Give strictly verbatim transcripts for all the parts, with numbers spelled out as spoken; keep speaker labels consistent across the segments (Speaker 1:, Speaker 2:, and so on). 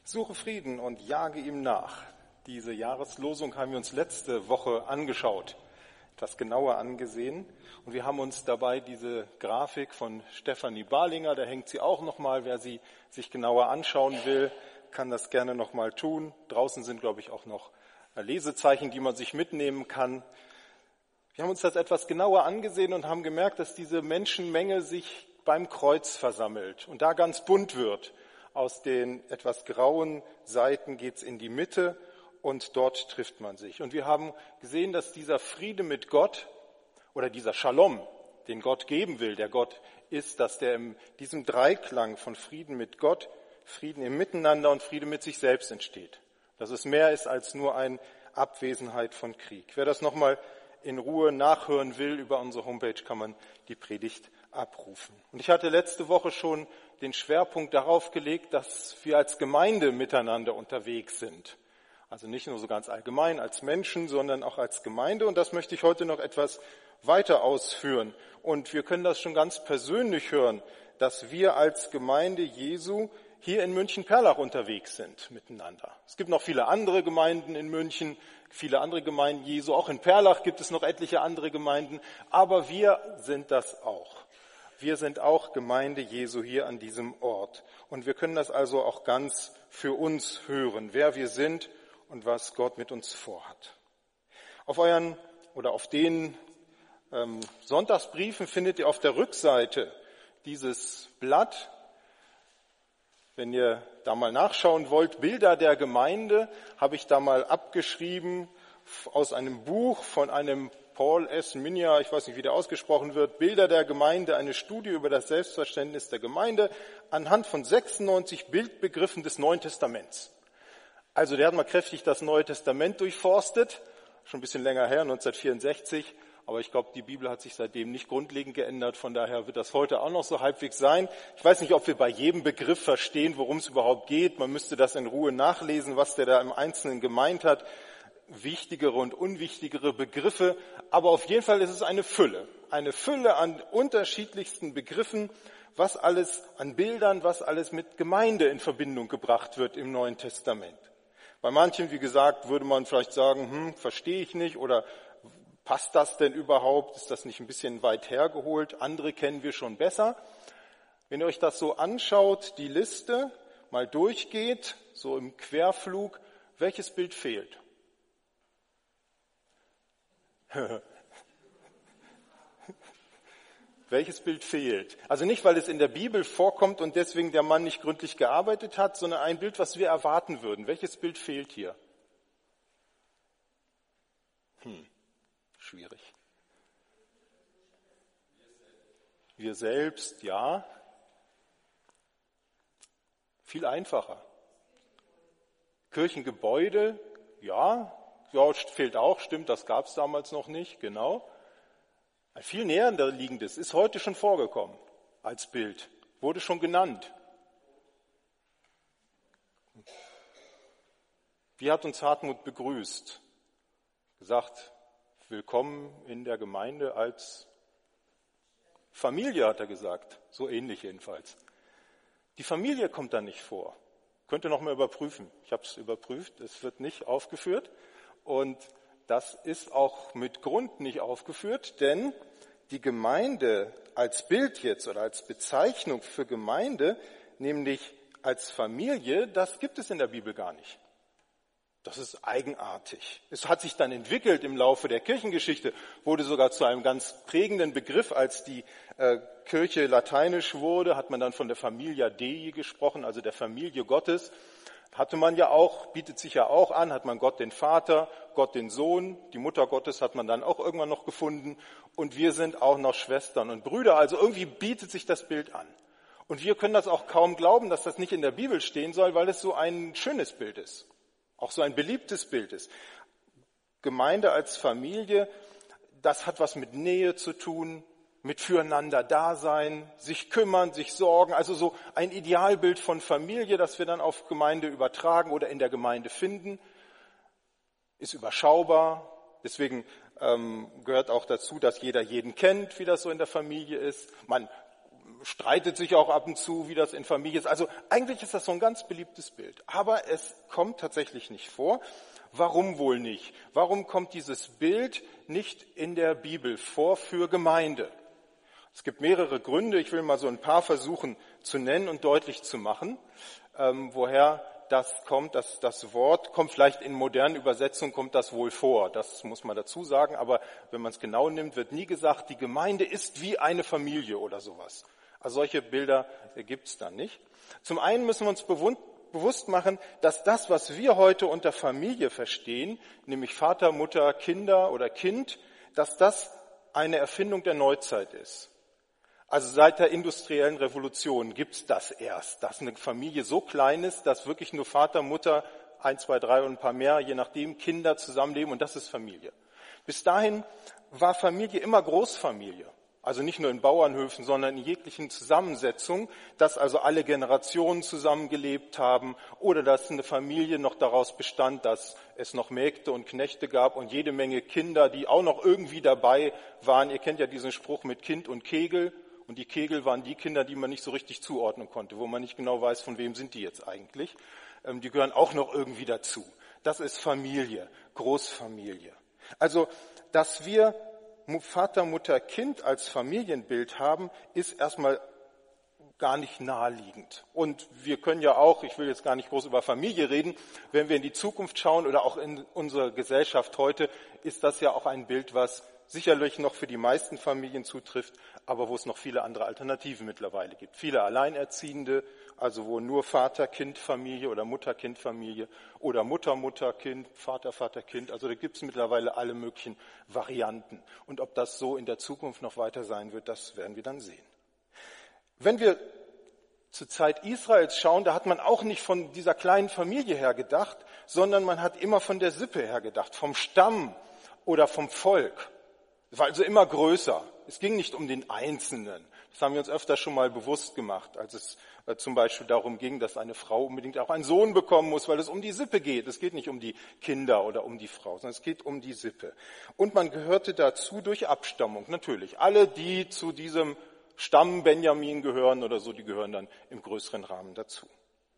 Speaker 1: Suche Frieden und jage ihm nach. Diese Jahreslosung haben wir uns letzte Woche angeschaut, etwas genauer angesehen. Und wir haben uns dabei diese Grafik von Stefanie Barlinger, da hängt sie auch nochmal, wer sie sich genauer anschauen will, kann das gerne nochmal tun. Draußen sind, glaube ich, auch noch Lesezeichen, die man sich mitnehmen kann. Wir haben uns das etwas genauer angesehen und haben gemerkt, dass diese Menschenmenge sich beim Kreuz versammelt und da ganz bunt wird. Aus den etwas grauen Seiten geht's in die Mitte und dort trifft man sich. Und wir haben gesehen, dass dieser Friede mit Gott oder dieser Shalom, den Gott geben will, der Gott ist, dass der in diesem Dreiklang von Frieden mit Gott, Frieden im Miteinander und Friede mit sich selbst entsteht. Dass es mehr ist als nur eine Abwesenheit von Krieg. Wer das nochmal in Ruhe nachhören will, über unsere Homepage kann man die Predigt abrufen. Und ich hatte letzte Woche schon den Schwerpunkt darauf gelegt, dass wir als Gemeinde miteinander unterwegs sind. Also nicht nur so ganz allgemein als Menschen, sondern auch als Gemeinde. Und das möchte ich heute noch etwas weiter ausführen. Und wir können das schon ganz persönlich hören, dass wir als Gemeinde Jesu hier in München-Perlach unterwegs sind miteinander. Es gibt noch viele andere Gemeinden in München, viele andere Gemeinden Jesu. Auch in Perlach gibt es noch etliche andere Gemeinden. Aber wir sind das auch. Wir sind auch Gemeinde Jesu hier an diesem Ort. Und wir können das also auch ganz für uns hören, wer wir sind und was Gott mit uns vorhat. Auf euren oder auf den ähm, Sonntagsbriefen findet ihr auf der Rückseite dieses Blatt, wenn ihr da mal nachschauen wollt, Bilder der Gemeinde, habe ich da mal abgeschrieben aus einem Buch von einem Paul S. Minja, ich weiß nicht, wie der ausgesprochen wird, Bilder der Gemeinde, eine Studie über das Selbstverständnis der Gemeinde anhand von sechsundneunzig Bildbegriffen des Neuen Testaments. Also der hat mal kräftig das Neue Testament durchforstet, schon ein bisschen länger her, neunzehnhundertvierundsechzig, aber ich glaube, die Bibel hat sich seitdem nicht grundlegend geändert, von daher wird das heute auch noch so halbwegs sein. Ich weiß nicht, ob wir bei jedem Begriff verstehen, worum es überhaupt geht. Man müsste das in Ruhe nachlesen, was der da im Einzelnen gemeint hat. Wichtigere und unwichtigere Begriffe, aber auf jeden Fall ist es eine Fülle, eine Fülle an unterschiedlichsten Begriffen, was alles an Bildern, was alles mit Gemeinde in Verbindung gebracht wird im Neuen Testament. Bei manchen, wie gesagt, würde man vielleicht sagen, hm, verstehe ich nicht oder passt das denn überhaupt, ist das nicht ein bisschen weit hergeholt, andere kennen wir schon besser. Wenn ihr euch das so anschaut, die Liste mal durchgeht, so im Querflug, welches Bild fehlt? Welches Bild fehlt? Also nicht, weil es in der Bibel vorkommt und deswegen der Mann nicht gründlich gearbeitet hat, sondern ein Bild, was wir erwarten würden. Welches Bild fehlt hier? Hm, schwierig. Wir selbst, ja. Viel einfacher. Kirchengebäude, ja. Ja, fehlt auch, stimmt, das gab es damals noch nicht, genau. Ein viel näher liegendes ist heute schon vorgekommen als Bild, wurde schon genannt. Wie hat uns Hartmut begrüßt? Gesagt, willkommen in der Gemeinde als Familie, hat er gesagt, so ähnlich jedenfalls. Die Familie kommt da nicht vor. Könnt ihr noch mal überprüfen. Ich habe es überprüft, es wird nicht aufgeführt. Und das ist auch mit Grund nicht aufgeführt, denn die Gemeinde als Bild jetzt oder als Bezeichnung für Gemeinde, nämlich als Familie, das gibt es in der Bibel gar nicht. Das ist eigenartig. Es hat sich dann entwickelt im Laufe der Kirchengeschichte, wurde sogar zu einem ganz prägenden Begriff, als die äh, Kirche lateinisch wurde, hat man dann von der Familia Dei gesprochen, also der Familie Gottes. Hatte man ja auch, bietet sich ja auch an, hat man Gott den Vater, Gott den Sohn, die Mutter Gottes hat man dann auch irgendwann noch gefunden und wir sind auch noch Schwestern und Brüder, also irgendwie bietet sich das Bild an. Und wir können das auch kaum glauben, dass das nicht in der Bibel stehen soll, weil es so ein schönes Bild ist, auch so ein beliebtes Bild ist. Gemeinde als Familie, das hat was mit Nähe zu tun, mit füreinander Dasein, sich kümmern, sich sorgen, also so ein Idealbild von Familie, das wir dann auf Gemeinde übertragen oder in der Gemeinde finden, ist überschaubar. Deswegen ähm, gehört auch dazu, dass jeder jeden kennt, wie das so in der Familie ist. Man streitet sich auch ab und zu, wie das in Familie ist. Also eigentlich ist das so ein ganz beliebtes Bild. Aber es kommt tatsächlich nicht vor. Warum wohl nicht? Warum kommt dieses Bild nicht in der Bibel vor für Gemeinde? Es gibt mehrere Gründe. Ich will mal so ein paar versuchen zu nennen und deutlich zu machen, ähm, woher das kommt. Das, das Wort kommt vielleicht in modernen Übersetzungen, kommt das wohl vor. Das muss man dazu sagen. Aber wenn man es genau nimmt, wird nie gesagt, die Gemeinde ist wie eine Familie oder sowas. Also solche Bilder gibt es dann nicht. Zum einen müssen wir uns bewusst machen, dass das, was wir heute unter Familie verstehen, nämlich Vater, Mutter, Kinder oder Kind, dass das eine Erfindung der Neuzeit ist. Also seit der industriellen Revolution gibt's das erst, dass eine Familie so klein ist, dass wirklich nur Vater, Mutter, ein, zwei, drei und ein paar mehr, je nachdem, Kinder zusammenleben und das ist Familie. Bis dahin war Familie immer Großfamilie. Also nicht nur in Bauernhöfen, sondern in jeglichen Zusammensetzungen, dass also alle Generationen zusammengelebt haben oder dass eine Familie noch daraus bestand, dass es noch Mägde und Knechte gab und jede Menge Kinder, die auch noch irgendwie dabei waren. Ihr kennt ja diesen Spruch mit Kind und Kegel. Und die Kegel waren die Kinder, die man nicht so richtig zuordnen konnte, wo man nicht genau weiß, von wem sind die jetzt eigentlich. Ähm, die gehören auch noch irgendwie dazu. Das ist Familie, Großfamilie. Also, dass wir Vater, Mutter, Kind als Familienbild haben, ist erstmal gar nicht naheliegend. Und wir können ja auch, ich will jetzt gar nicht groß über Familie reden, wenn wir in die Zukunft schauen oder auch in unsere Gesellschaft heute, ist das ja auch ein Bild, was sicherlich noch für die meisten Familien zutrifft, aber wo es noch viele andere Alternativen mittlerweile gibt. Viele Alleinerziehende, also wo nur Vater-Kind-Familie oder Mutter-Kind-Familie oder Mutter-Mutter-Kind, Vater-Vater-Kind, also da gibt es mittlerweile alle möglichen Varianten. Und ob das so in der Zukunft noch weiter sein wird, das werden wir dann sehen. Wenn wir zur Zeit Israels schauen, da hat man auch nicht von dieser kleinen Familie her gedacht, sondern man hat immer von der Sippe her gedacht, vom Stamm oder vom Volk. Es war also immer größer. Es ging nicht um den Einzelnen. Das haben wir uns öfter schon mal bewusst gemacht, als es äh, zum Beispiel darum ging, dass eine Frau unbedingt auch einen Sohn bekommen muss, weil es um die Sippe geht. Es geht nicht um die Kinder oder um die Frau, sondern es geht um die Sippe. Und man gehörte dazu durch Abstammung, natürlich. Alle, die zu diesem Stamm Benjamin gehören oder so, die gehören dann im größeren Rahmen dazu.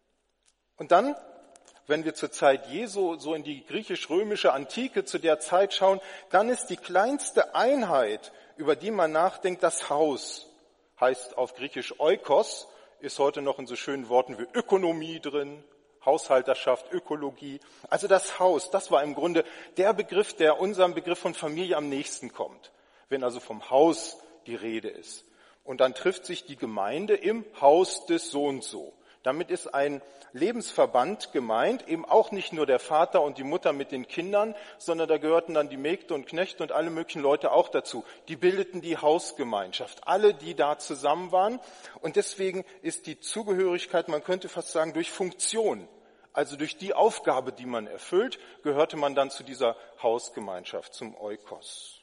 Speaker 1: Und dann, wenn wir zur Zeit Jesu so in die griechisch-römische Antike zu der Zeit schauen, dann ist die kleinste Einheit, über die man nachdenkt, das Haus. Heißt auf Griechisch Oikos, ist heute noch in so schönen Worten wie Ökonomie drin, Haushalterschaft, Ökologie. Also das Haus, das war im Grunde der Begriff, der unserem Begriff von Familie am nächsten kommt. Wenn also vom Haus die Rede ist. Und dann trifft sich die Gemeinde im Haus des so und so. Damit ist ein Lebensverband gemeint, eben auch nicht nur der Vater und die Mutter mit den Kindern, sondern da gehörten dann die Mägde und Knechte und alle möglichen Leute auch dazu. Die bildeten die Hausgemeinschaft, alle, die da zusammen waren. Und deswegen ist die Zugehörigkeit, man könnte fast sagen, durch Funktion, also durch die Aufgabe, die man erfüllt, gehörte man dann zu dieser Hausgemeinschaft, zum Oikos.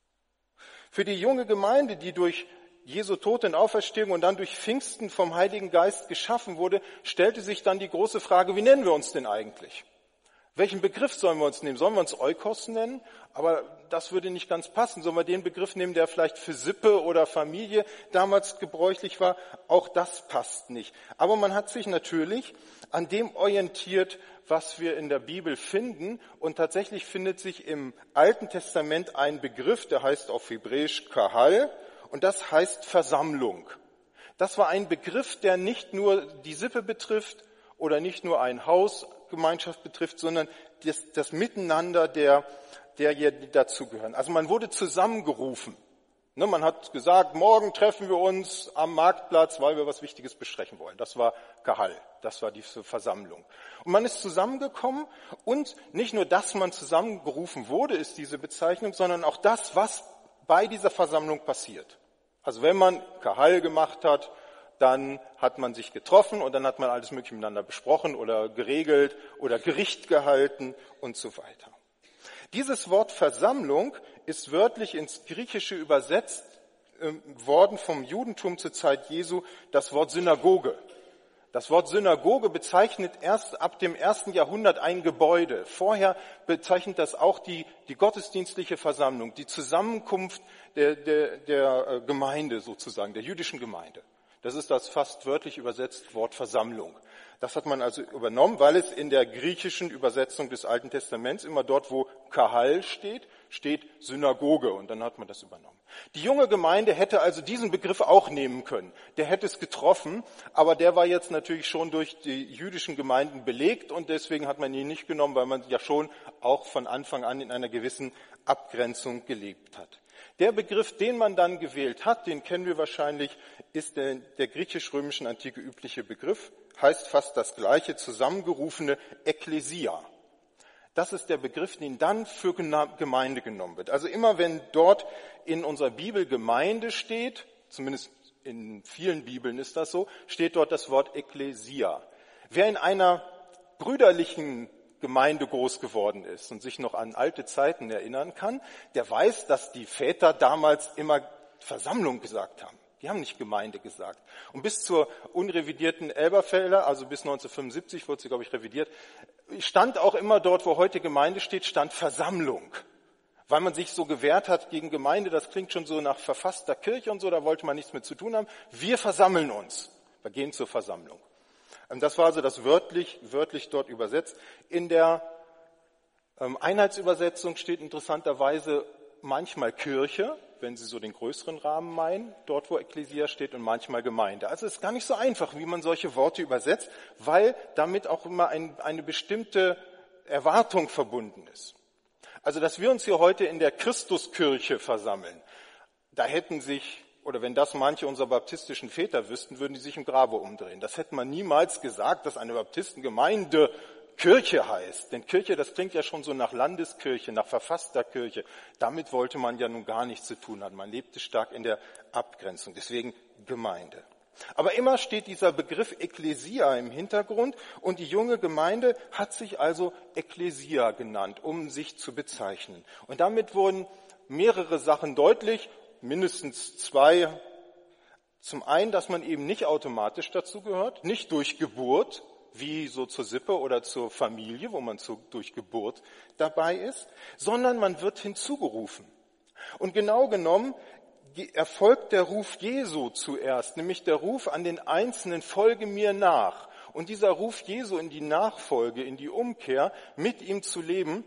Speaker 1: Für die junge Gemeinde, die durch Jesu Tod und Auferstehung und dann durch Pfingsten vom Heiligen Geist geschaffen wurde, stellte sich dann die große Frage, wie nennen wir uns denn eigentlich? Welchen Begriff sollen wir uns nehmen? Sollen wir uns Oikos nennen? Aber das würde nicht ganz passen. Sollen wir den Begriff nehmen, der vielleicht für Sippe oder Familie damals gebräuchlich war? Auch das passt nicht. Aber man hat sich natürlich an dem orientiert, was wir in der Bibel finden. Und tatsächlich findet sich im Alten Testament ein Begriff, der heißt auf Hebräisch Kahal. Und das heißt Versammlung. Das war ein Begriff, der nicht nur die Sippe betrifft oder nicht nur eine Hausgemeinschaft betrifft, sondern das, das Miteinander der, der hier dazugehören. Also man wurde zusammengerufen. Ne, man hat gesagt, morgen treffen wir uns am Marktplatz, weil wir was Wichtiges besprechen wollen. Das war Kahal, das war diese Versammlung. Und man ist zusammengekommen und nicht nur, dass man zusammengerufen wurde, ist diese Bezeichnung, sondern auch das, was bei dieser Versammlung passiert. Also wenn man Kahal gemacht hat, dann hat man sich getroffen und dann hat man alles Mögliche miteinander besprochen oder geregelt oder Gericht gehalten und so weiter. Dieses Wort Versammlung ist wörtlich ins Griechische übersetzt äh, worden vom Judentum zur Zeit Jesu das Wort Synagoge. Das Wort Synagoge bezeichnet erst ab dem ersten Jahrhundert ein Gebäude. Vorher bezeichnet das auch die, die gottesdienstliche Versammlung, die Zusammenkunft der, der, der Gemeinde sozusagen, der jüdischen Gemeinde. Das ist das fast wörtlich übersetzt Wort Versammlung. Das hat man also übernommen, weil es in der griechischen Übersetzung des Alten Testaments immer dort, wo Kahal steht, steht Synagoge, und dann hat man das übernommen. Die junge Gemeinde hätte also diesen Begriff auch nehmen können. Der hätte es getroffen, aber der war jetzt natürlich schon durch die jüdischen Gemeinden belegt, und deswegen hat man ihn nicht genommen, weil man ja schon auch von Anfang an in einer gewissen Abgrenzung gelebt hat. Der Begriff, den man dann gewählt hat, den kennen wir wahrscheinlich, ist der, der griechisch-römischen Antike übliche Begriff, heißt fast das gleiche, zusammengerufene Ekklesia. Das ist der Begriff, den dann für Gemeinde genommen wird. Also immer wenn dort in unserer Bibel Gemeinde steht, zumindest in vielen Bibeln ist das so, steht dort das Wort Ekklesia. Wer in einer brüderlichen Gemeinde groß geworden ist und sich noch an alte Zeiten erinnern kann, der weiß, dass die Väter damals immer Versammlung gesagt haben. Die haben nicht Gemeinde gesagt. Und bis zur unrevidierten Elberfelder, also bis neunzehnhundertfünfundsiebzig wurde sie, glaube ich, revidiert, stand auch immer dort, wo heute Gemeinde steht, stand Versammlung. Weil man sich so gewehrt hat gegen Gemeinde, das klingt schon so nach verfasster Kirche und so, da wollte man nichts mit zu tun haben. Wir versammeln uns. Wir gehen zur Versammlung. Das war also das wörtlich, wörtlich dort übersetzt. In der Einheitsübersetzung steht interessanterweise manchmal Kirche, wenn Sie so den größeren Rahmen meinen, dort wo Ekklesia steht, und manchmal Gemeinde. Also es ist gar nicht so einfach, wie man solche Worte übersetzt, weil damit auch immer ein, eine bestimmte Erwartung verbunden ist. Also dass wir uns hier heute in der Christuskirche versammeln, da hätten sich, oder wenn das manche unserer baptistischen Väter wüssten, würden die sich im Grabe umdrehen. Das hätte man niemals gesagt, dass eine Baptistengemeinde Kirche heißt. Denn Kirche, das klingt ja schon so nach Landeskirche, nach verfasster Kirche. Damit wollte man ja nun gar nichts zu tun haben. Man lebte stark in der Abgrenzung. Deswegen Gemeinde. Aber immer steht dieser Begriff Ekklesia im Hintergrund, und die junge Gemeinde hat sich also Ekklesia genannt, um sich zu bezeichnen. Und damit wurden mehrere Sachen deutlich, mindestens zwei. Zum einen, dass man eben nicht automatisch dazu gehört, nicht durch Geburt, wie so zur Sippe oder zur Familie, wo man zu, durch Geburt dabei ist, sondern man wird hinzugerufen. Und genau genommen erfolgt der Ruf Jesu zuerst, nämlich der Ruf an den Einzelnen, folge mir nach. Und dieser Ruf Jesu in die Nachfolge, in die Umkehr, mit ihm zu leben,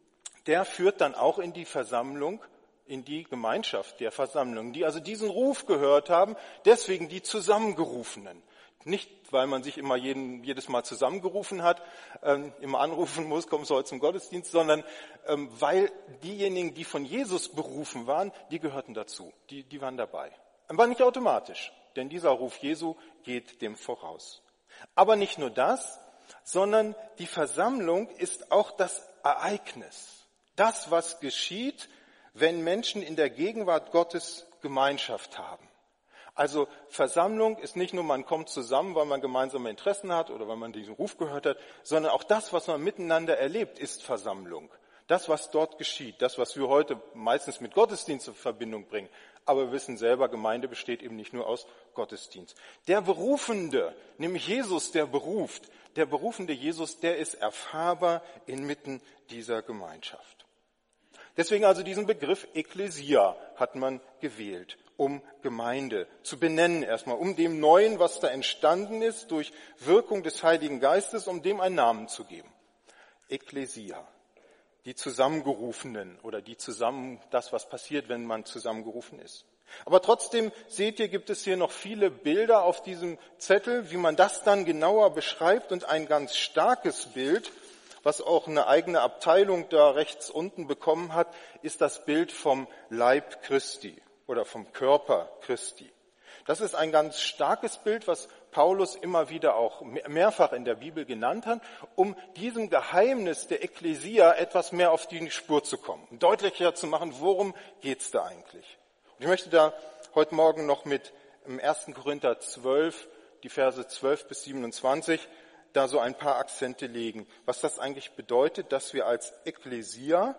Speaker 1: der führt dann auch in die Versammlung, in die Gemeinschaft der Versammlung, die also diesen Ruf gehört haben, deswegen die Zusammengerufenen. Nicht, weil man sich immer jeden, jedes Mal zusammengerufen hat, ähm, immer anrufen muss, kommst du heute zum Gottesdienst, sondern ähm, weil diejenigen, die von Jesus berufen waren, die gehörten dazu, die, die waren dabei. Aber nicht automatisch, denn dieser Ruf Jesu geht dem voraus. Aber nicht nur das, sondern die Versammlung ist auch das Ereignis. Das, was geschieht, wenn Menschen in der Gegenwart Gottes Gemeinschaft haben. Also Versammlung ist nicht nur, man kommt zusammen, weil man gemeinsame Interessen hat oder weil man diesen Ruf gehört hat, sondern auch das, was man miteinander erlebt, ist Versammlung. Das, was dort geschieht, das, was wir heute meistens mit Gottesdienst in Verbindung bringen. Aber wir wissen selber, Gemeinde besteht eben nicht nur aus Gottesdienst. Der Berufende, nämlich Jesus, der beruft, der berufende Jesus, der ist erfahrbar inmitten dieser Gemeinschaft. Deswegen also diesen Begriff Ekklesia hat man gewählt, um Gemeinde zu benennen erstmal, um dem Neuen, was da entstanden ist, durch Wirkung des Heiligen Geistes, um dem einen Namen zu geben. Ekklesia, die Zusammengerufenen oder die zusammen, das, was passiert, wenn man zusammengerufen ist. Aber trotzdem, seht ihr, gibt es hier noch viele Bilder auf diesem Zettel, wie man das dann genauer beschreibt, und ein ganz starkes Bild, was auch eine eigene Abteilung da rechts unten bekommen hat, ist das Bild vom Leib Christi oder vom Körper Christi. Das ist ein ganz starkes Bild, was Paulus immer wieder auch mehrfach in der Bibel genannt hat, um diesem Geheimnis der Ekklesia etwas mehr auf die Spur zu kommen, deutlicher zu machen, worum geht's da eigentlich. Und ich möchte da heute Morgen noch mit im ersten Korinther zwölf, die Verse zwölf bis siebenundzwanzig, da so ein paar Akzente legen, was das eigentlich bedeutet, dass wir als Ekklesia,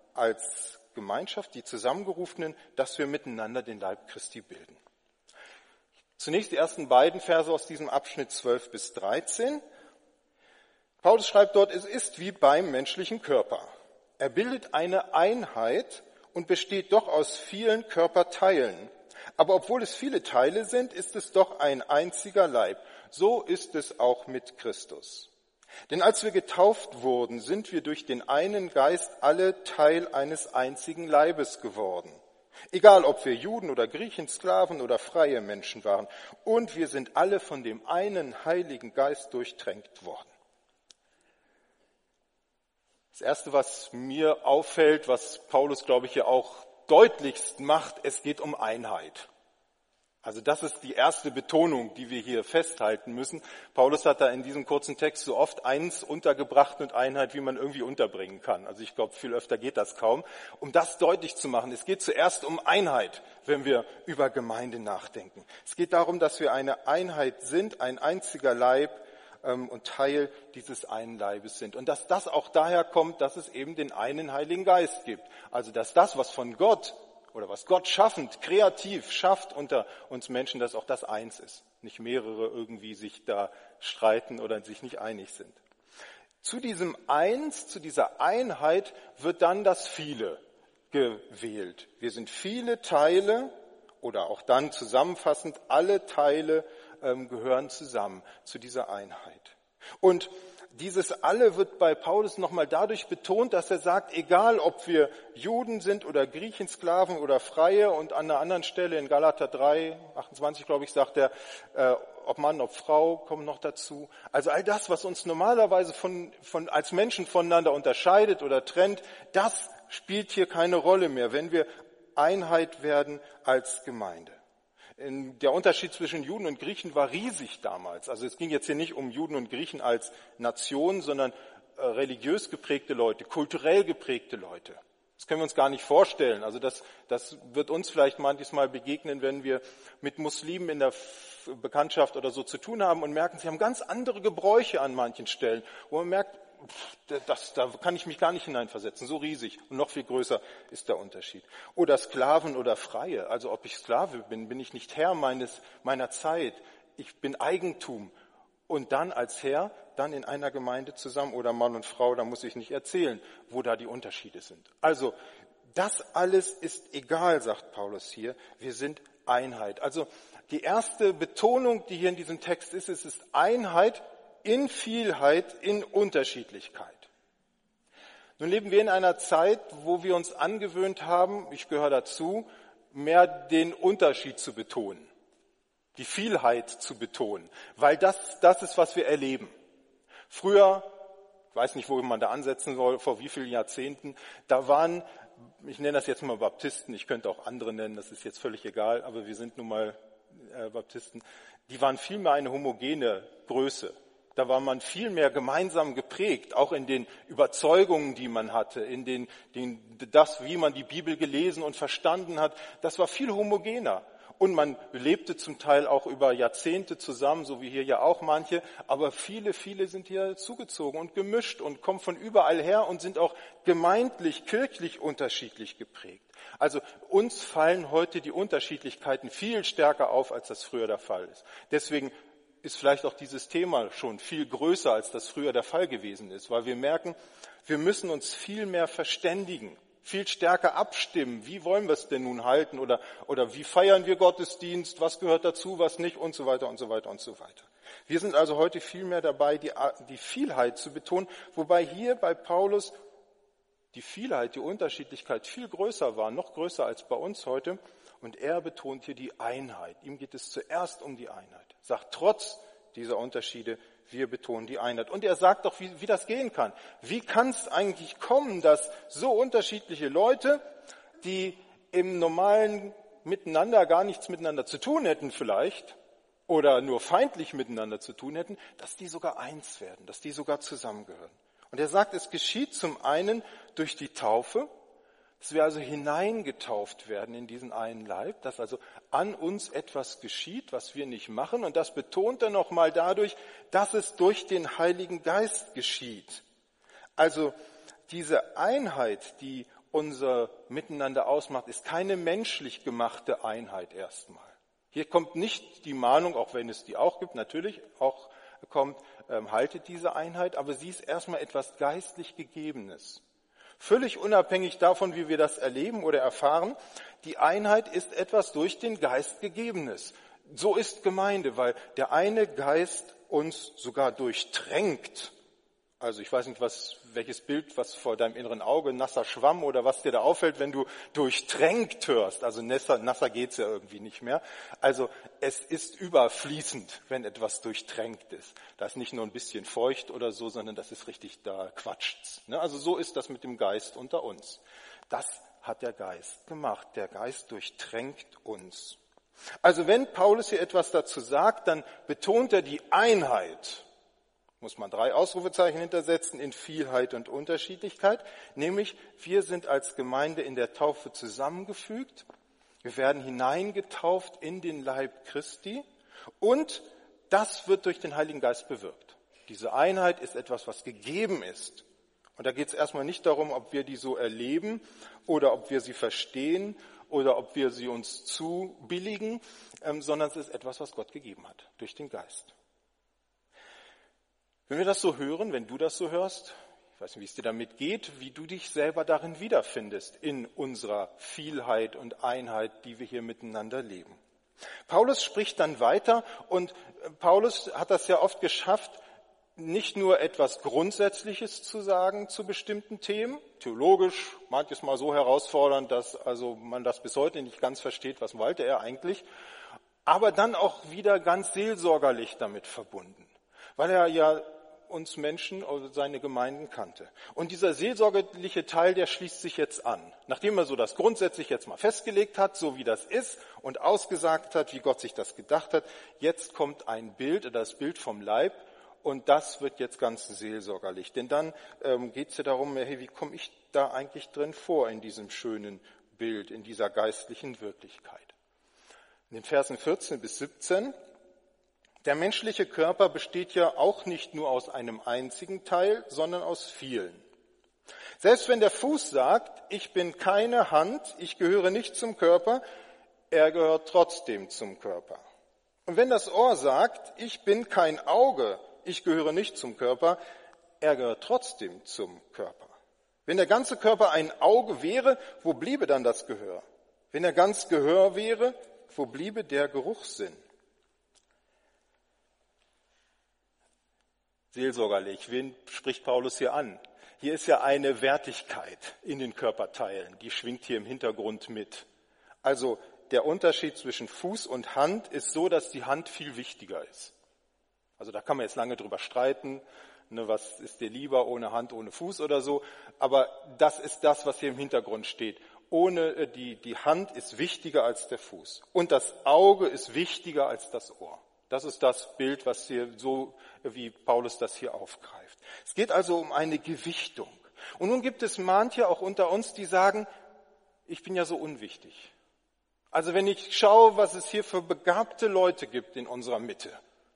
Speaker 1: als Gemeinschaft, die Zusammengerufenen, dass wir miteinander den Leib Christi bilden. Zunächst die ersten beiden Verse aus diesem Abschnitt zwölf bis dreizehn. Paulus schreibt dort, es ist wie beim menschlichen Körper. Er bildet eine Einheit und besteht doch aus vielen Körperteilen. Aber obwohl es viele Teile sind, ist es doch ein einziger Leib. So ist es auch mit Christus. Denn als wir getauft wurden, sind wir durch den einen Geist alle Teil eines einzigen Leibes geworden. Egal, ob wir Juden oder Griechen, Sklaven oder freie Menschen waren. Und wir sind alle von dem einen Heiligen Geist durchtränkt worden. Das Erste, was mir auffällt, was Paulus, glaube ich, hier auch deutlichst macht, es geht um Einheit. Also das ist die erste Betonung, die wir hier festhalten müssen. Paulus hat da in diesem kurzen Text so oft eins untergebracht und Einheit, wie man irgendwie unterbringen kann. Also ich glaube, viel öfter geht das kaum. Um das deutlich zu machen, es geht zuerst um Einheit, wenn wir über Gemeinde nachdenken. Es geht darum, dass wir eine Einheit sind, ein einziger Leib, und Teil dieses einen Leibes sind. Und dass das auch daher kommt, dass es eben den einen Heiligen Geist gibt. Also dass das, was von Gott oder was Gott schaffend, kreativ schafft unter uns Menschen, dass auch das eins ist. Nicht mehrere irgendwie sich da streiten oder sich nicht einig sind. Zu diesem Eins, zu dieser Einheit wird dann das Viele gewählt. Wir sind viele Teile oder auch dann zusammenfassend alle Teile gehören zusammen zu dieser Einheit. Und dieses Alle wird bei Paulus nochmal dadurch betont, dass er sagt, egal ob wir Juden sind oder Griechen, Sklaven oder Freie, und an einer anderen Stelle in Galater drei, achtundzwanzig, glaube ich, sagt er, äh, ob Mann, ob Frau, kommt noch dazu. Also all das, was uns normalerweise von, von, als Menschen voneinander unterscheidet oder trennt, das spielt hier keine Rolle mehr, wenn wir Einheit werden als Gemeinde. Der Unterschied zwischen Juden und Griechen war riesig damals. Also es ging jetzt hier nicht um Juden und Griechen als Nation, sondern religiös geprägte Leute, kulturell geprägte Leute. Das können wir uns gar nicht vorstellen. Also das, das wird uns vielleicht manchmal begegnen, wenn wir mit Muslimen in der Bekanntschaft oder so zu tun haben und merken, sie haben ganz andere Gebräuche an manchen Stellen, wo man merkt, Das, da kann ich mich gar nicht hineinversetzen, so riesig und noch viel größer ist der Unterschied. Oder Sklaven oder Freie, also ob ich Sklave bin, bin ich nicht Herr meines, meiner Zeit, ich bin Eigentum und dann als Herr, dann in einer Gemeinde zusammen oder Mann und Frau, da muss ich nicht erzählen, wo da die Unterschiede sind. Also das alles ist egal, sagt Paulus hier, wir sind Einheit. Also die erste Betonung, die hier in diesem Text ist, es ist Einheit, in Vielheit, in Unterschiedlichkeit. Nun leben wir in einer Zeit, wo wir uns angewöhnt haben, ich gehöre dazu, mehr den Unterschied zu betonen, die Vielheit zu betonen, weil das, das ist, was wir erleben. Früher, ich weiß nicht, wo man da ansetzen soll, vor wie vielen Jahrzehnten, da waren, ich nenne das jetzt mal Baptisten, ich könnte auch andere nennen, das ist jetzt völlig egal, aber wir sind nun mal äh, Baptisten, die waren vielmehr eine homogene Größe. Da war man viel mehr gemeinsam geprägt, auch in den Überzeugungen, die man hatte, in den, den, das, wie man die Bibel gelesen und verstanden hat. Das war viel homogener. Und man lebte zum Teil auch über Jahrzehnte zusammen, so wie hier ja auch manche. Aber viele, viele sind hier zugezogen und gemischt und kommen von überall her und sind auch gemeindlich, kirchlich unterschiedlich geprägt. Also uns fallen heute die Unterschiedlichkeiten viel stärker auf, als das früher der Fall ist. Deswegen ist vielleicht auch dieses Thema schon viel größer, als das früher der Fall gewesen ist, weil wir merken, wir müssen uns viel mehr verständigen, viel stärker abstimmen. Wie wollen wir es denn nun halten oder, oder wie feiern wir Gottesdienst, was gehört dazu, was nicht und so weiter und so weiter und so weiter. Wir sind also heute viel mehr dabei, die, die Vielheit zu betonen, wobei hier bei Paulus die Vielheit, die Unterschiedlichkeit viel größer war, noch größer als bei uns heute. Und er betont hier die Einheit. Ihm geht es zuerst um die Einheit. Sagt trotz dieser Unterschiede, wir betonen die Einheit. Und er sagt auch, wie, wie das gehen kann. Wie kann es eigentlich kommen, dass so unterschiedliche Leute, die im normalen Miteinander gar nichts miteinander zu tun hätten vielleicht, oder nur feindlich miteinander zu tun hätten, dass die sogar eins werden, dass die sogar zusammengehören. Und er sagt, es geschieht zum einen durch die Taufe, dass wir also hineingetauft werden in diesen einen Leib, dass also an uns etwas geschieht, was wir nicht machen. Und das betont er nochmal dadurch, dass es durch den Heiligen Geist geschieht. Also diese Einheit, die unser Miteinander ausmacht, ist keine menschlich gemachte Einheit erstmal. Hier kommt nicht die Mahnung, auch wenn es die auch gibt, natürlich auch kommt, ähm, haltet diese Einheit, aber sie ist erstmal etwas geistlich Gegebenes. Völlig unabhängig davon, wie wir das erleben oder erfahren, die Einheit ist etwas durch den Geist Gegebenes. So ist Gemeinde, weil der eine Geist uns sogar durchdrängt. Also ich weiß nicht, was, welches Bild, was vor deinem inneren Auge, nasser Schwamm oder was dir da auffällt, wenn du durchtränkt hörst. Also nasser, nasser geht's ja irgendwie nicht mehr. Also es ist überfließend, wenn etwas durchtränkt ist. Da ist nicht nur ein bisschen feucht oder so, sondern das ist richtig, da quatscht's. Also so ist das mit dem Geist unter uns. Das hat der Geist gemacht. Der Geist durchtränkt uns. Also wenn Paulus hier etwas dazu sagt, dann betont er die Einheit. Muss man drei Ausrufezeichen hintersetzen, in Vielheit und Unterschiedlichkeit, nämlich wir sind als Gemeinde in der Taufe zusammengefügt, wir werden hineingetauft in den Leib Christi und das wird durch den Heiligen Geist bewirkt. Diese Einheit ist etwas, was gegeben ist. Und da geht es erstmal nicht darum, ob wir die so erleben oder ob wir sie verstehen oder ob wir sie uns zubilligen, ähm, sondern es ist etwas, was Gott gegeben hat, durch den Geist. Wenn wir das so hören, wenn du das so hörst, ich weiß nicht, wie es dir damit geht, wie du dich selber darin wiederfindest, in unserer Vielheit und Einheit, die wir hier miteinander leben. Paulus spricht dann weiter und Paulus hat das ja oft geschafft, nicht nur etwas Grundsätzliches zu sagen zu bestimmten Themen, theologisch manches Mal so herausfordernd, dass also man das bis heute nicht ganz versteht, was wollte er eigentlich, aber dann auch wieder ganz seelsorgerlich damit verbunden, weil er ja uns Menschen oder seine Gemeinden kannte. Und dieser seelsorgerliche Teil, der schließt sich jetzt an. Nachdem er so das grundsätzlich jetzt mal festgelegt hat, so wie das ist und ausgesagt hat, wie Gott sich das gedacht hat, jetzt kommt ein Bild oder das Bild vom Leib und das wird jetzt ganz seelsorgerlich. Denn dann ähm, geht es ja darum, hey, wie komme ich da eigentlich drin vor in diesem schönen Bild, in dieser geistlichen Wirklichkeit. In den Versen vierzehn bis siebzehn, der menschliche Körper besteht ja auch nicht nur aus einem einzigen Teil, sondern aus vielen. Selbst wenn der Fuß sagt, ich bin keine Hand, ich gehöre nicht zum Körper, er gehört trotzdem zum Körper. Und wenn das Ohr sagt, ich bin kein Auge, ich gehöre nicht zum Körper, er gehört trotzdem zum Körper. Wenn der ganze Körper ein Auge wäre, wo bliebe dann das Gehör? Wenn er ganz Gehör wäre, wo bliebe der Geruchssinn? Seelsorgerlich, wen spricht Paulus hier an? Hier ist ja eine Wertigkeit in den Körperteilen, die schwingt hier im Hintergrund mit. Also der Unterschied zwischen Fuß und Hand ist so, dass die Hand viel wichtiger ist. Also da kann man jetzt lange drüber streiten, ne, was ist dir lieber, ohne Hand, ohne Fuß oder so. Aber das ist das, was hier im Hintergrund steht. Ohne die, die Hand ist wichtiger als der Fuß. Und das Auge ist wichtiger als das Ohr. Das ist das Bild, was hier so, wie Paulus das hier aufgreift. Es geht also um eine Gewichtung. Und nun gibt es manche auch unter uns, die sagen, ich bin ja so unwichtig. Also wenn ich schaue, was es hier für begabte Leute gibt in unserer Mitte,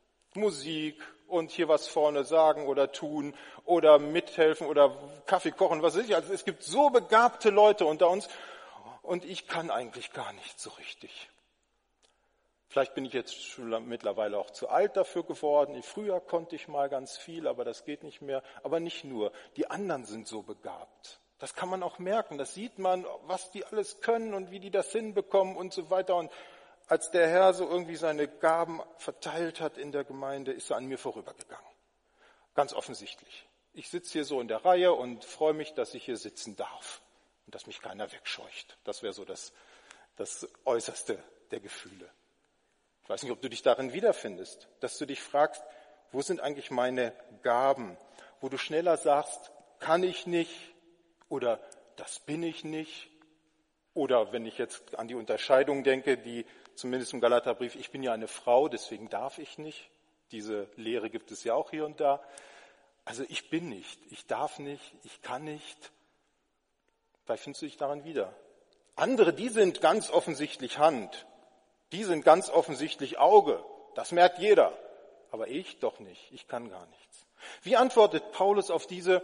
Speaker 1: Musik und hier was vorne sagen oder tun oder mithelfen oder Kaffee kochen, was weiß ich. Also es gibt so begabte Leute unter uns und ich kann eigentlich gar nicht so richtig. Vielleicht bin ich jetzt schon mittlerweile auch zu alt dafür geworden. Früher konnte ich mal ganz viel, aber das geht nicht mehr. Aber nicht nur, die anderen sind so begabt. Das kann man auch merken, das sieht man, was die alles können und wie die das hinbekommen und so weiter. Und als der Herr so irgendwie seine Gaben verteilt hat in der Gemeinde, ist er an mir vorübergegangen. Ganz offensichtlich. Ich sitze hier so in der Reihe und freue mich, dass ich hier sitzen darf und dass mich keiner wegscheucht. Das wäre so das, das Äußerste der Gefühle. Ich weiß nicht, ob du dich darin wiederfindest, dass du dich fragst, wo sind eigentlich meine Gaben? Wo du schneller sagst, kann ich nicht oder das bin ich nicht. Oder wenn ich jetzt an die Unterscheidung denke, die zumindest im Galaterbrief, ich bin ja eine Frau, deswegen darf ich nicht. Diese Lehre gibt es ja auch hier und da. Also ich bin nicht, ich darf nicht, ich kann nicht. Vielleicht findest du dich daran wieder. Andere, die sind ganz offensichtlich Hand. Die sind ganz offensichtlich Auge. Das merkt jeder. Aber ich doch nicht. Ich kann gar nichts. Wie antwortet Paulus auf diese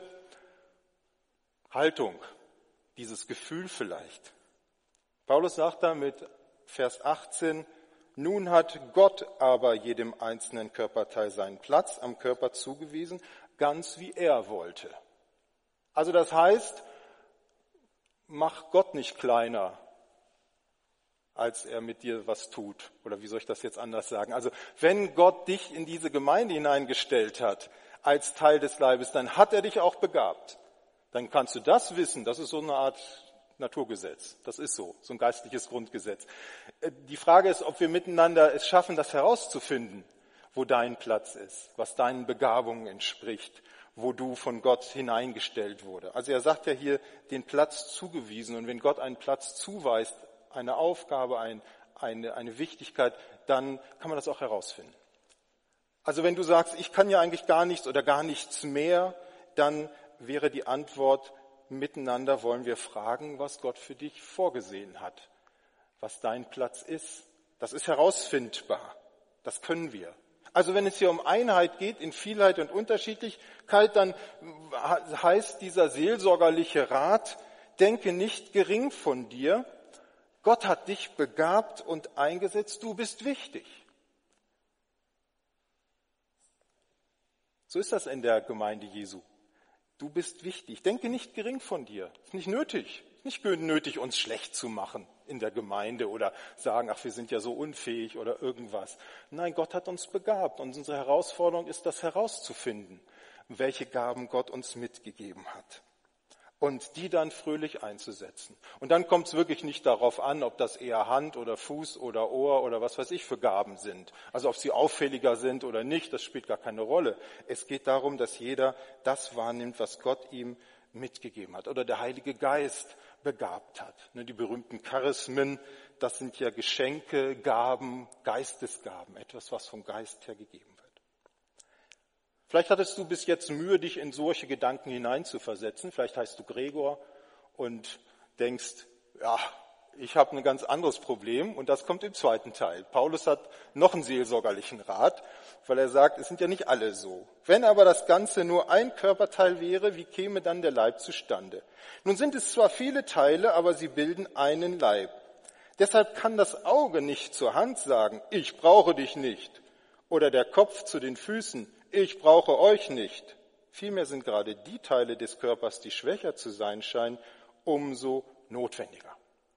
Speaker 1: Haltung, dieses Gefühl vielleicht? Paulus sagt da mit Vers achtzehn, Nun hat Gott aber jedem einzelnen Körperteil seinen Platz am Körper zugewiesen, ganz wie er wollte. Also das heißt, mach Gott nicht kleiner, als er mit dir was tut. Oder wie soll ich das jetzt anders sagen? Also wenn Gott dich in diese Gemeinde hineingestellt hat, als Teil des Leibes, dann hat er dich auch begabt. Dann kannst du das wissen, das ist so eine Art Naturgesetz. Das ist so, so ein geistliches Grundgesetz. Die Frage ist, ob wir miteinander es schaffen, das herauszufinden, wo dein Platz ist, was deinen Begabungen entspricht, wo du von Gott hineingestellt wurde. Also er sagt ja hier, den Platz zugewiesen. Und wenn Gott einen Platz zuweist, eine Aufgabe, ein, eine, eine Wichtigkeit, dann kann man das auch herausfinden. Also wenn du sagst, ich kann ja eigentlich gar nichts oder gar nichts mehr, dann wäre die Antwort, miteinander wollen wir fragen, was Gott für dich vorgesehen hat, was dein Platz ist. Das ist herausfindbar, das können wir. Also wenn es hier um Einheit geht, in Vielheit und Unterschiedlichkeit, dann heißt dieser seelsorgerliche Rat, denke nicht gering von dir, Gott hat dich begabt und eingesetzt, du bist wichtig. So ist das in der Gemeinde Jesu. Du bist wichtig. Denke nicht gering von dir. Ist nicht nötig. Ist nicht nötig, uns schlecht zu machen in der Gemeinde oder sagen, ach, wir sind ja so unfähig oder irgendwas. Nein, Gott hat uns begabt und unsere Herausforderung ist, das herauszufinden, welche Gaben Gott uns mitgegeben hat. Und die dann fröhlich einzusetzen. Und dann kommt es wirklich nicht darauf an, ob das eher Hand oder Fuß oder Ohr oder was weiß ich für Gaben sind. Also ob sie auffälliger sind oder nicht, das spielt gar keine Rolle. Es geht darum, dass jeder das wahrnimmt, was Gott ihm mitgegeben hat oder der Heilige Geist begabt hat. Die berühmten Charismen, das sind ja Geschenke, Gaben, Geistesgaben, etwas, was vom Geist her gegeben wird. Vielleicht hattest du bis jetzt Mühe, dich in solche Gedanken hineinzuversetzen. Vielleicht heißt du Gregor und denkst, ja, ich habe ein ganz anderes Problem und das kommt im zweiten Teil. Paulus hat noch einen seelsorgerlichen Rat, weil er sagt, es sind ja nicht alle so. Wenn aber das Ganze nur ein Körperteil wäre, wie käme dann der Leib zustande? Nun sind es zwar viele Teile, aber sie bilden einen Leib. Deshalb kann das Auge nicht zur Hand sagen, ich brauche dich nicht. Oder der Kopf zu den Füßen, ich brauche euch nicht. Vielmehr sind gerade die Teile des Körpers, die schwächer zu sein scheinen, umso notwendiger.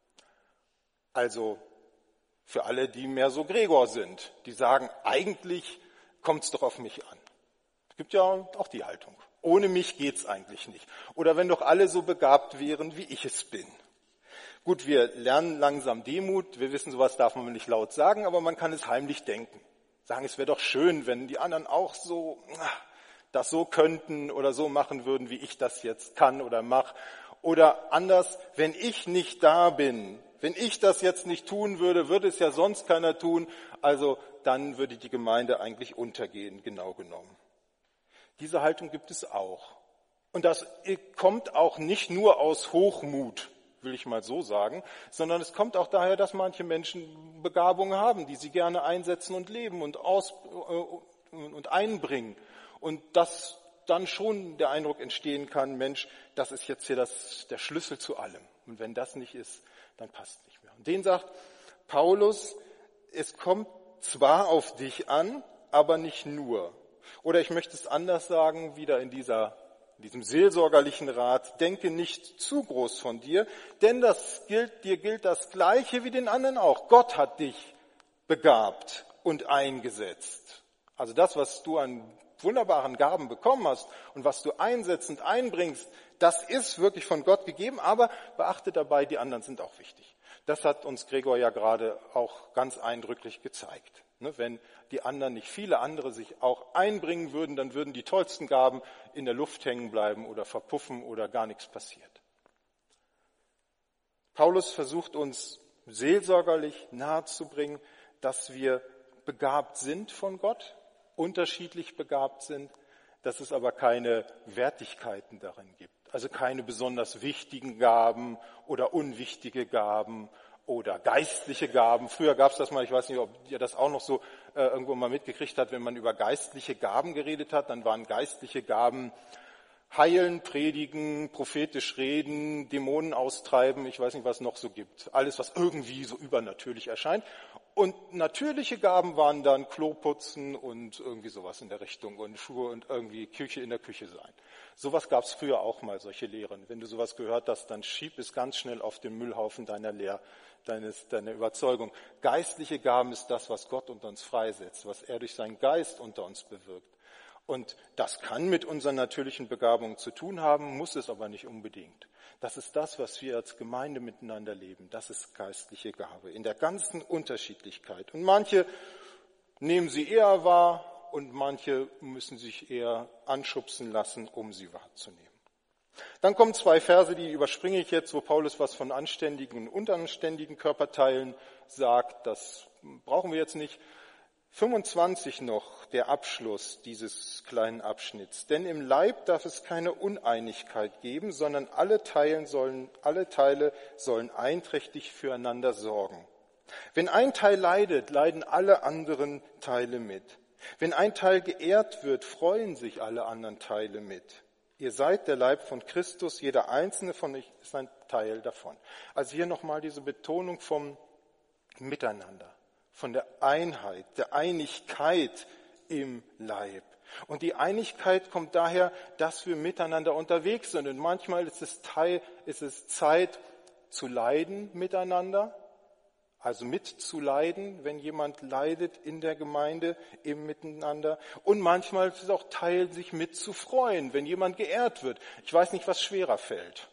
Speaker 1: Also für alle, die mehr so Gregor sind, die sagen, eigentlich kommt es doch auf mich an. Es gibt ja auch die Haltung. Ohne mich geht's eigentlich nicht. Oder wenn doch alle so begabt wären, wie ich es bin. Gut, wir lernen langsam Demut. Wir wissen, sowas darf man nicht laut sagen, aber man kann es heimlich denken. Sagen, es wäre doch schön, wenn die anderen auch so das so könnten oder so machen würden, wie ich das jetzt kann oder mache. Oder anders, wenn ich nicht da bin, wenn ich das jetzt nicht tun würde, würde es ja sonst keiner tun. Also dann würde die Gemeinde eigentlich untergehen, genau genommen. Diese Haltung gibt es auch. Und das kommt auch nicht nur aus Hochmut, will ich mal so sagen, sondern es kommt auch daher, dass manche Menschen Begabungen haben, die sie gerne einsetzen und leben und, aus, äh, und einbringen. Und dass dann schon der Eindruck entstehen kann, Mensch, das ist jetzt hier das, der Schlüssel zu allem. Und wenn das nicht ist, dann passt nicht mehr. Und den sagt Paulus, es kommt zwar auf dich an, aber nicht nur. Oder ich möchte es anders sagen, wieder in dieser In diesem seelsorgerlichen Rat, denke nicht zu groß von dir, denn das gilt, dir gilt das Gleiche wie den anderen auch. Gott hat dich begabt und eingesetzt. Also das, was du an wunderbaren Gaben bekommen hast und was du einsetzend einbringst, das ist wirklich von Gott gegeben, aber beachte dabei, die anderen sind auch wichtig. Das hat uns Gregor ja gerade auch ganz eindrücklich gezeigt. Wenn die anderen, nicht viele andere, sich auch einbringen würden, dann würden die tollsten Gaben in der Luft hängen bleiben oder verpuffen oder gar nichts passiert. Paulus versucht uns seelsorgerlich nahezubringen, dass wir begabt sind von Gott, unterschiedlich begabt sind, dass es aber keine Wertigkeiten darin gibt. Also keine besonders wichtigen Gaben oder unwichtige Gaben oder geistliche Gaben. Früher gab es das mal, ich weiß nicht, ob ihr das auch noch so äh, irgendwo mal mitgekriegt habt, wenn man über geistliche Gaben geredet hat, dann waren geistliche Gaben heilen, predigen, prophetisch reden, Dämonen austreiben, ich weiß nicht, was es noch so gibt. Alles, was irgendwie so übernatürlich erscheint. Und natürliche Gaben waren dann Kloputzen und irgendwie sowas in der Richtung und Schuhe und irgendwie Küche in der Küche sein. Sowas gab es früher auch mal, solche Lehren. Wenn du sowas gehört hast, dann schieb es ganz schnell auf den Müllhaufen deiner Lehr, deines, deiner Überzeugung. Geistliche Gaben ist das, was Gott unter uns freisetzt, was er durch seinen Geist unter uns bewirkt. Und das kann mit unseren natürlichen Begabungen zu tun haben, muss es aber nicht unbedingt. Das ist das, was wir als Gemeinde miteinander leben. Das ist geistliche Gabe in der ganzen Unterschiedlichkeit. Und manche nehmen sie eher wahr und manche müssen sich eher anschubsen lassen, um sie wahrzunehmen. Dann kommen zwei Verse, die überspringe ich jetzt, wo Paulus was von anständigen und unanständigen Körperteilen sagt. Das brauchen wir jetzt nicht. fünfundzwanzig noch, der Abschluss dieses kleinen Abschnitts. Denn im Leib darf es keine Uneinigkeit geben, sondern alle Teile sollen, alle Teile sollen einträchtig füreinander sorgen. Wenn ein Teil leidet, leiden alle anderen Teile mit. Wenn ein Teil geehrt wird, freuen sich alle anderen Teile mit. Ihr seid der Leib von Christus, jeder einzelne von euch ist ein Teil davon. Also hier nochmal diese Betonung vom Miteinander. Von der Einheit, der Einigkeit im Leib. Und die Einigkeit kommt daher, dass wir miteinander unterwegs sind. Und manchmal ist es, Teil, ist es Zeit zu leiden miteinander, also mitzuleiden, wenn jemand leidet in der Gemeinde, im Miteinander. Und manchmal ist es auch Teil, sich mitzufreuen, wenn jemand geehrt wird. Ich weiß nicht, was schwerer fällt.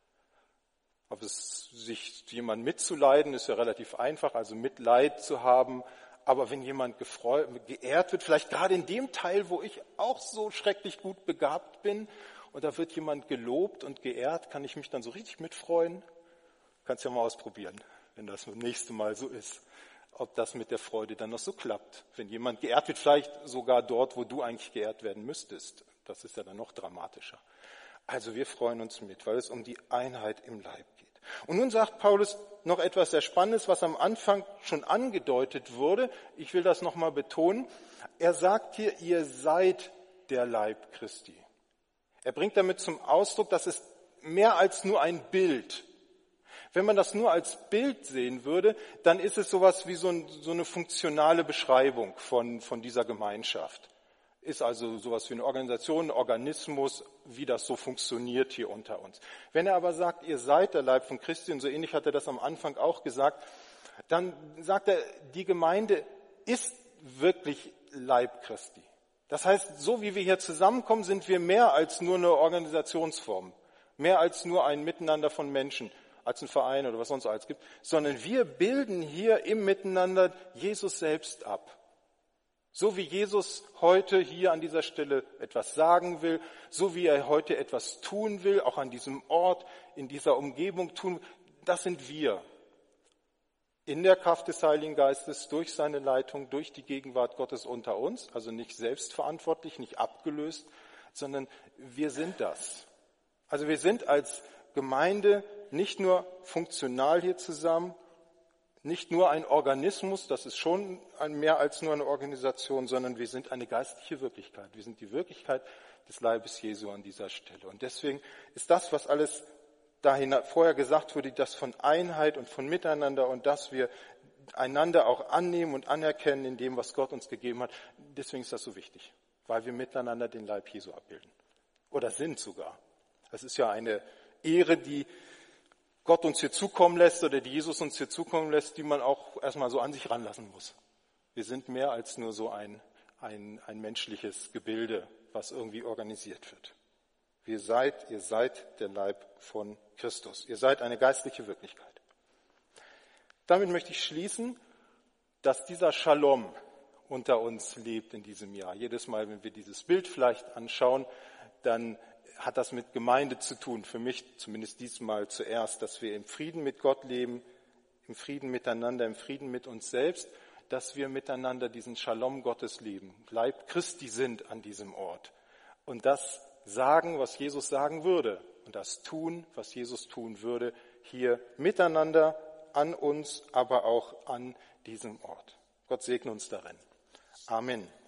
Speaker 1: Ob es sich jemand mitzuleiden, ist ja relativ einfach, also Mitleid zu haben. Aber wenn jemand gefreut, geehrt wird, vielleicht gerade in dem Teil, wo ich auch so schrecklich gut begabt bin, und da wird jemand gelobt und geehrt, kann ich mich dann so richtig mitfreuen? Kannst ja mal ausprobieren, wenn das das nächste Mal so ist, ob das mit der Freude dann noch so klappt. Wenn jemand geehrt wird, vielleicht sogar dort, wo du eigentlich geehrt werden müsstest. Das ist ja dann noch dramatischer. Also wir freuen uns mit, weil es um die Einheit im Leib geht. Und nun sagt Paulus noch etwas sehr Spannendes, was am Anfang schon angedeutet wurde. Ich will das nochmal betonen. Er sagt hier, ihr seid der Leib Christi. Er bringt damit zum Ausdruck, dass es mehr als nur ein Bild. Wenn man das nur als Bild sehen würde, dann ist es sowas wie so, ein, so eine funktionale Beschreibung von, von dieser Gemeinschaft. Ist also sowas wie eine Organisation, ein Organismus, wie das so funktioniert hier unter uns. Wenn er aber sagt, ihr seid der Leib von Christi, und so ähnlich hat er das am Anfang auch gesagt, dann sagt er, die Gemeinde ist wirklich Leib Christi. Das heißt, so wie wir hier zusammenkommen, sind wir mehr als nur eine Organisationsform, mehr als nur ein Miteinander von Menschen, als ein Verein oder was sonst alles gibt, sondern wir bilden hier im Miteinander Jesus selbst ab. So wie Jesus heute hier an dieser Stelle etwas sagen will, so wie er heute etwas tun will, auch an diesem Ort, in dieser Umgebung tun, das sind wir. In der Kraft des Heiligen Geistes, durch seine Leitung, durch die Gegenwart Gottes unter uns, also nicht selbstverantwortlich, nicht abgelöst, sondern wir sind das. Also wir sind als Gemeinde nicht nur funktional hier zusammen, nicht nur ein Organismus, das ist schon mehr als nur eine Organisation, sondern wir sind eine geistliche Wirklichkeit. Wir sind die Wirklichkeit des Leibes Jesu an dieser Stelle. Und deswegen ist das, was alles dahin vorher gesagt wurde, das von Einheit und von Miteinander und dass wir einander auch annehmen und anerkennen in dem, was Gott uns gegeben hat, deswegen ist das so wichtig, weil wir miteinander den Leib Jesu abbilden. Oder sind sogar. Das ist ja eine Ehre, die Gott uns hier zukommen lässt oder die Jesus uns hier zukommen lässt, die man auch erstmal so an sich ranlassen muss. Wir sind mehr als nur so ein, ein, ein menschliches Gebilde, was irgendwie organisiert wird. Wir seid, ihr seid der Leib von Christus. Ihr seid eine geistliche Wirklichkeit. Damit möchte ich schließen, dass dieser Shalom unter uns lebt in diesem Jahr. Jedes Mal, wenn wir dieses Bild vielleicht anschauen, dann hat das mit Gemeinde zu tun, für mich zumindest diesmal zuerst, dass wir im Frieden mit Gott leben, im Frieden miteinander, im Frieden mit uns selbst, dass wir miteinander diesen Shalom Gottes leben, Leib Christi sind an diesem Ort und das sagen, was Jesus sagen würde und das tun, was Jesus tun würde, hier miteinander an uns, aber auch an diesem Ort. Gott segne uns darin. Amen.